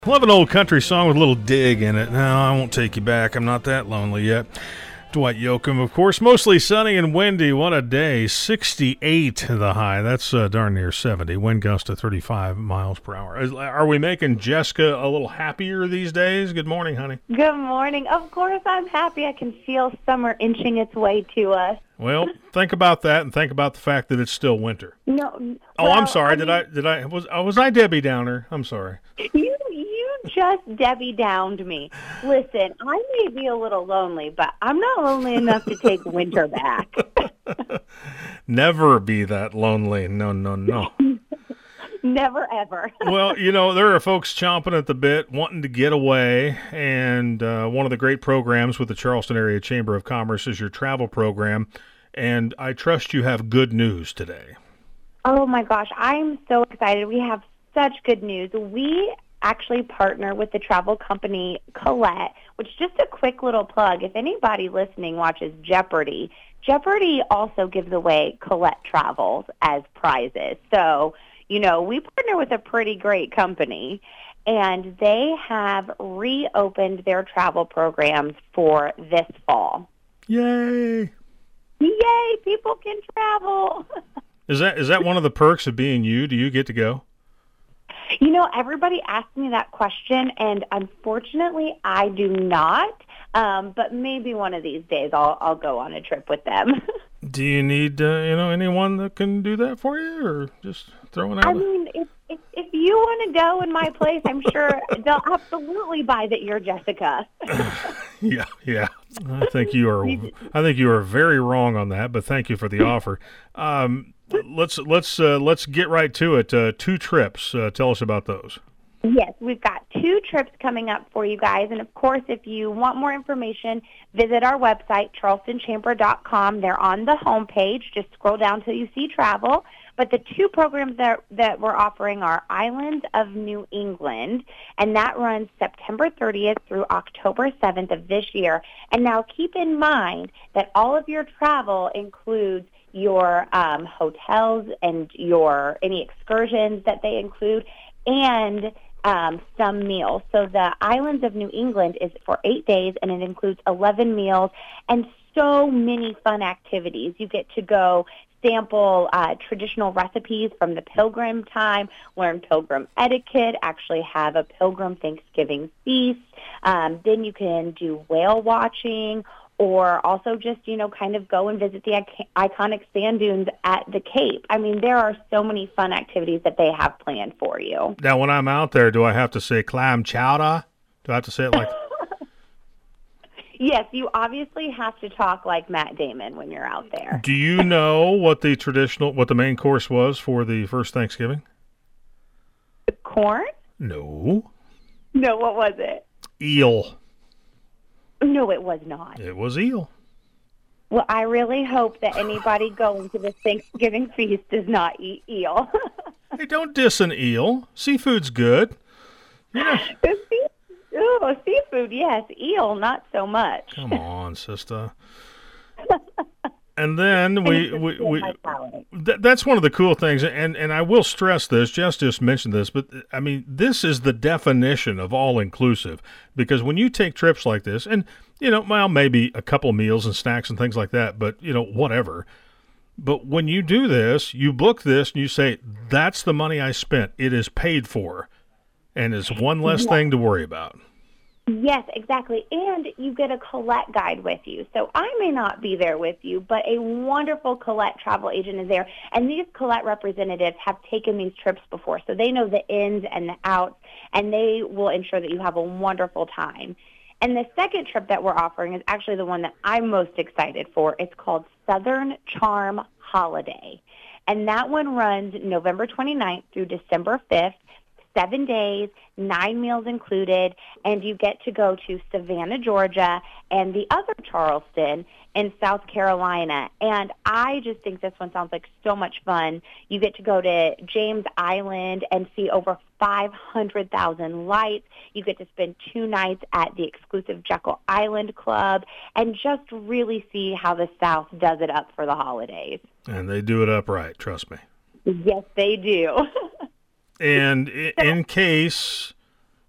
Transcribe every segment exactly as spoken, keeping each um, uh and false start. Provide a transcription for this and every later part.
Love an old country song with a little dig in it. No, I won't take you back. I'm not that lonely yet. Dwight Yoakam, of course. Mostly sunny and windy. What a day. sixty-eight the high. That's uh, darn near seventy. Wind gust to thirty-five miles per hour. Is, are we making Jessica a little happier these days? Good morning, honey. Good morning. Of course I'm happy. I can feel summer inching its way to us. Well, think about that and think about the fact that it's still winter. No. Oh, well, I'm sorry. I did mean, I did I was was I Debbie Downer? I'm sorry. You you just Debbie downed me. Listen, I may be a little lonely, but I'm not lonely enough to take winter back. Never be that lonely. No, no, no. Never, ever. Well, you know, there are folks chomping at the bit, wanting to get away, and uh, one of the great programs with the Charleston Area Chamber of Commerce is your travel program, and I trust you have good news today. Oh, my gosh. I'm so excited. We have such good news. We actually partner with the travel company Colette, which, just a quick little plug, if anybody listening watches Jeopardy, Jeopardy also gives away Colette Travels as prizes. So, you know, we partner with a pretty great company, and they have reopened their travel programs for this fall. Yay! Yay! People can travel. Is that is that one of the perks of being you? Do you get to go? You know, everybody asks me that question, and unfortunately, I do not. Um, but maybe one of these days, I'll I'll go on a trip with them. Do you need uh, you know anyone that can do that for you, or just throwing out? I a... mean, if, if if you want to go in my place, I'm sure they'll absolutely buy that you're Jessica. yeah, yeah. I think you are. I think you are very wrong on that. But thank you for the offer. Um, let's let's uh, let's get right to it. Uh, two trips. Uh, tell us about those. Yes, we've got two trips coming up for you guys. And, of course, if you want more information, visit our website, charleston chamber dot com. They're on the homepage. Just scroll down till you see travel. But the two programs that, that we're offering are Islands of New England, and that runs September thirtieth through October seventh of this year. And now keep in mind that all of your travel includes your um, hotels and your any excursions that they include, and Um, some meals. So the Islands of New England is for eight days, and it includes eleven meals and so many fun activities. You get to go sample uh, traditional recipes from the Pilgrim time, learn Pilgrim etiquette, actually have a Pilgrim Thanksgiving feast. Um, then you can do whale watching, or also just, you know, kind of go and visit the iconic sand dunes at the Cape. I mean, there are so many fun activities that they have planned for you. Now, when I'm out there, do I have to say clam chowder? Do I have to say it like... Yes, you obviously have to talk like Matt Damon when you're out there. Do you know what the traditional, what the main course was for the first Thanksgiving? Corn? No. No, what was it? Eel. No, it was not. It was eel. Well, I really hope that anybody going to the Thanksgiving feast does not eat eel. Hey, don't diss an eel. Seafood's good. Yeah. Oh, seafood, yes. Eel, not so much. Come on, sister. And then we, we, we th- that's one of the cool things, and, and I will stress this, Jess just mentioned this, but I mean, this is the definition of all-inclusive, because when you take trips like this, and, you know, well, maybe a couple meals and snacks and things like that, but, you know, whatever, but when you do this, you book this, and you say, that's the money I spent, it is paid for, and it's one less thing to worry about. Yes, exactly. And you get a Colette guide with you. So I may not be there with you, but a wonderful Colette travel agent is there. And these Colette representatives have taken these trips before, so they know the ins and the outs, and they will ensure that you have a wonderful time. And the second trip that we're offering is actually the one that I'm most excited for. It's called Southern Charm Holiday. And that one runs November twenty-ninth through December fifth. Seven days, nine meals included, and you get to go to Savannah, Georgia, and the other Charleston in South Carolina. And I just think this one sounds like so much fun. You get to go to James Island and see over five hundred thousand lights. You get to spend two nights at the exclusive Jekyll Island Club and just really see how the South does it up for the holidays. And they do it up right, trust me. Yes, they do. And in case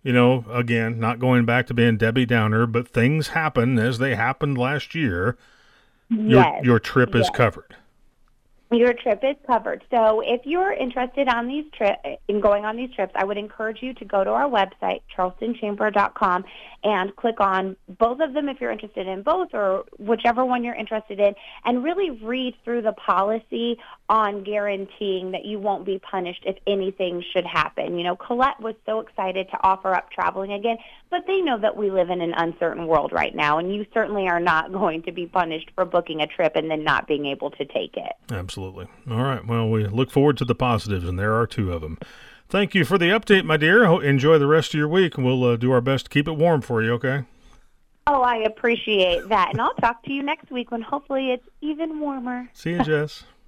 you know, again, not going back to being Debbie Downer, but things happen as they happened last year. Your, Yes. your trip is Yes. covered. Your trip is covered. So if you're interested on these tri- in going on these trips, I would encourage you to go to our website, charleston chamber dot com, and click on both of them if you're interested in both, or whichever one you're interested in, and really read through the policy on guaranteeing that you won't be punished if anything should happen. You know, Colette was so excited to offer up traveling again, but they know that we live in an uncertain world right now, and you certainly are not going to be punished for booking a trip and then not being able to take it. Absolutely. All right. Well, we look forward to the positives, and there are two of them. Thank you for the update, my dear. Ho- Enjoy the rest of your week, and we'll uh, do our best to keep it warm for you, okay? Oh, I appreciate that. And I'll talk to you next week when hopefully it's even warmer. See you, Jess.